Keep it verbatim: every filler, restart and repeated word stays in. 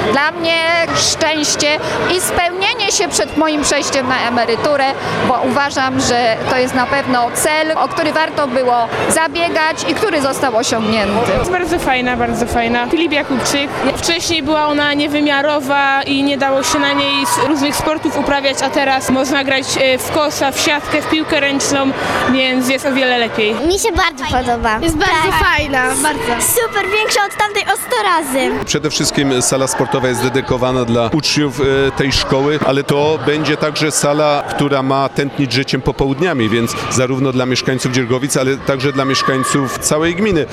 dla mnie szczęście i spełnienie się przed moim przejściem na emeryturę, bo uważam, że to jest na pewno cel, o który warto było zabiegać i który został osiągnięty. Jest bardzo fajna, bardzo fajna. Filip Jakubczyk. Wcześniej była ona niewymiarowa i nie dało się na niej różnych sportów uprawiać, a teraz można grać w kosza, w siatkę, w piłkę ręczną, więc jest o wiele lepiej. Mi się bardzo podoba. Jest bardzo Tak. fajna, bardzo. Super, większa od tamtej o sto razy. Przede wszystkim sala sportowa jest dedykowana dla uczniów e, tej szkoły, ale to będzie także sala, która ma tętnić życiem popołudniami, więc zarówno dla mieszkańców Dziergowic, ale także dla mieszkańców całej gminy.